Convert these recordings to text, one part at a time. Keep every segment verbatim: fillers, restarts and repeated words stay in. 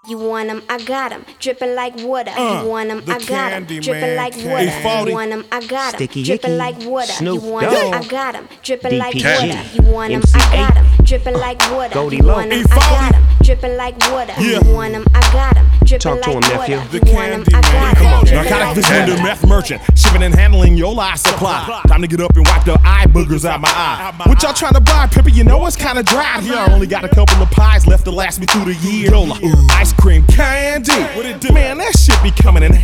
You want 'em, I got 'em, dripping like water. Uh, you want 'em, the I got 'em, Candy dripping Man, like Candy. water. Hey, forty. You want 'em, I got 'em, Sticky dripping Icky, like water. Snoop you want 'em, Dogg, I got 'em, dripping like D P G, water. You want 'em, I M C got 'em, dripping like water. Goldie you Low. want 'em, Hey, I got forty. 'em, dripping like water. Yeah. You want 'em, I got 'em, dripping Talk to like him, water. nephew. The You want 'em, Candy I Man. got 'em, Come on, dripping narcotic like vendor, water. meth merchant, shipping and handling your life supply. Time to get up and wipe the eye boogers out my eye. What y'all trying to buy, Pippa? You know it's kinda dry here. I only got a couple of pies left to last me through the year. Yola, ice cream candy. Man, that shit be coming in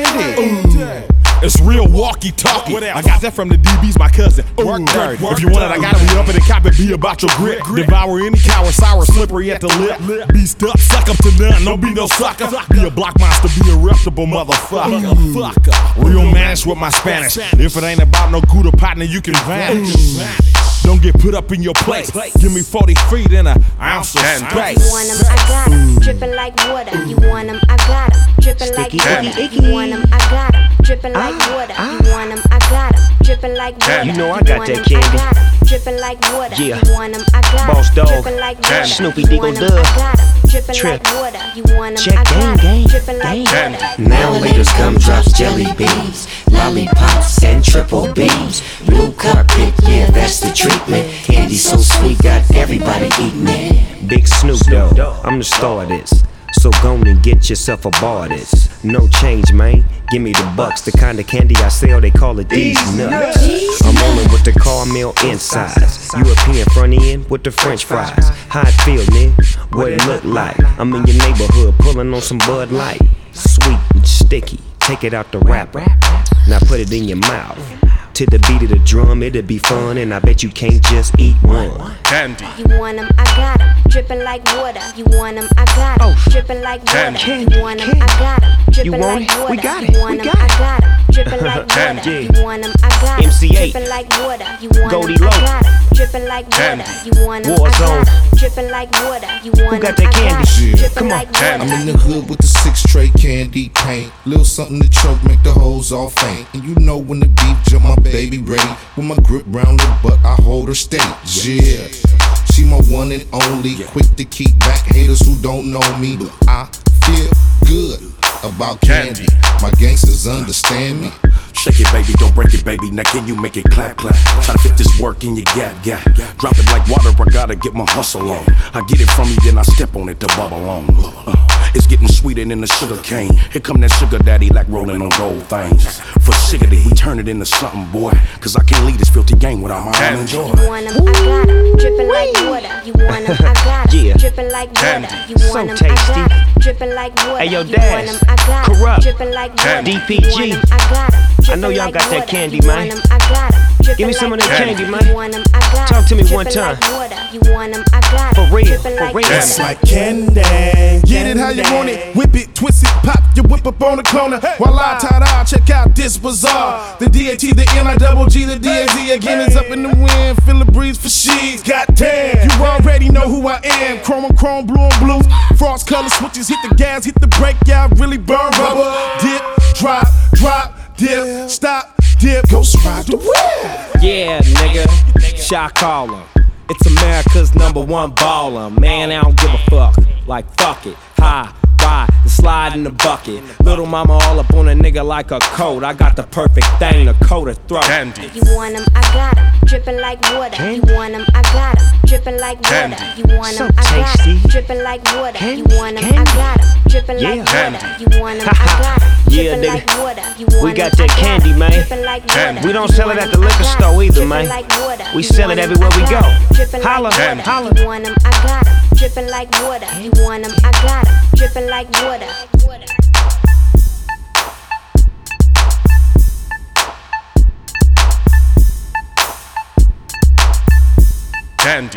handy. It's real walkie-talkie. I got that from the D B's, my cousin. Work dirt. If you want it, I got it. We up in the cop and be about your grit. Devour any cow sour, slippery at the lip. Be stuck, suck up to none. Don't be no sucker. Be a block monster, be a reputable motherfucker. Fucker. Real manish with my Spanish. If it ain't about no Gouda partner, you can vanish. Don't get put up in your place. Give me forty feet and an ounce of space. You want 'em, I got 'em, dripping like water. You want 'em, I got 'em, dripping like Sticky water. Icky. You want 'em, I got 'em, dripping like water. You want 'em, I got 'em, dripping like water. You know I got want that 'em, candy. I got 'em, dripping like water. Yeah. You want 'em, I got 'em, Boss Dog. dripping like water. Snoopy You Diggle want 'em, Dub. I got 'em, dripping Trip. like water. You want 'em, Check I gang, got 'em, gang, dripping like gang. water. Now laters, gumdrops, jelly beans, lollipops, and triple beams. Blue carpet, yeah, that's the treatment. Candy so sweet, got everybody eating it. Big Snoop Dogg, I'm the star of this. So go and get yourself a bar of this. No change, man. Give me the bucks. The kind of candy I sell, they call it these nuts. I'm rolling with the caramel insides. European front end with the French fries. How it feel, man? What it look like? I'm in your neighborhood pulling on some Bud Light. Sweet and sticky. Take it out the wrapper. Now put it in your mouth. To the beat of the drum, it'll be fun, and I bet you can't just eat one. Candy. You want 'em, I got 'em, dripping like water. You want 'em, I got 'em, dripping like water. Candy, You want 'em, candy. I got 'em, You dripping want like it? water. We got You it, want we 'em, got I it. got 'em, dripping like water. Candy. You want 'em, I got 'em, M C A. dripping like water. You want 'em, Goldie I Low. got 'em, dripping like water. Candy. You want 'em, I Warzone. got 'em, dripping like water. You want 'em, got that I candy? got 'em, Yeah. dripping Come on. like water. Candy. I'm in the hood with the six tray candy paint. Little something to choke, make the hoes all faint. And you know when the beef jump, my baby ready. With my grip round her butt, I hold her steady. Yeah, she my one and only. Quick to keep back haters who don't know me. I feel good about candy. My gangsters understand me. Shake it, baby, don't break it, baby. Now can you make it clap, clap? Try to fit this work in your gap, gap. Drop it like water, I gotta get my hustle on. I get it from you, then I step on it to bubble on. Uh, it's getting sweeter than the sugar cane. Here come that sugar daddy like rolling on gold things. For sickity, we turn it into something, boy. Cause I can't lead this filthy game without my own joy. You want 'em, I got 'em, dripping like water. You want 'em, I got 'em, Yeah. dripping like water. You So want 'em, I tasty. got 'em, dripping like water. Hey, yo, You Daz. want 'em, I got 'em, Corrupt. dripping like water. D P You G. want 'em, I got 'em, I know dripping y'all like got that water. candy, You man. want 'em, I got 'em, dripping Give me some of like that water. candy, You man. want 'em, I got 'em, Talk to me one dripping time. like water. You want 'em, I got 'em, For real, dripping for like real. water. It's Like candy. Get it how you want it. Whip it, twist it, pop your whip up on the corner. While I tie out, check out this bazaar. The D A T, the N I double G, the D A Z again is up in the wind. Feel the breeze for she's. Goddamn, you already know who I am. Chrome on chrome, blue on blue. Frost color switches, hit the gas, hit the brake. Yeah, I really burn rubber. Dip, drop, drop, dip, stop, dip. Ghost ride the whip. Yeah, nigga, shot caller. It's America's number one baller. Man, I don't give a fuck. Like, fuck it. High, ride, and slide in the bucket. Little mama all up on a nigga like a coat. I got the perfect thing to coat her throat. Candy. You want 'em, I got 'em, dripping like water. You want 'em, I got 'em, dripping like water. Candy. You want 'em, So I got 'em, tasty. dripping like water. You Candy, want 'em, I candy. got 'em, dripping Yeah. like water. Candy. You want 'em, I got 'em, Yeah, dripping nigga. like water. You We want 'em, got that I candy, 'em, man. dripping like Candy. water. We don't You sell it want at 'em, the I liquor got 'em, store either, dripping man. like water. We You sell want it 'em, everywhere I we got go. 'em, dripping Holla, like water. holla. You want 'em, I got 'em, dripping like water. You want 'em, I got 'em, dripping like water. Candy.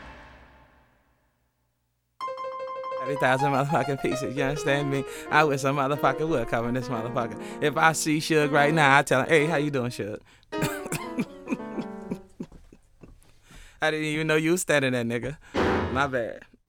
thirty thousand motherfucking pieces, you understand me? I wish some motherfucker would come in this motherfucker. If I see Suge right now, I tell him, hey, how you doing, Suge? I didn't even know you was standing there, nigga. My bad.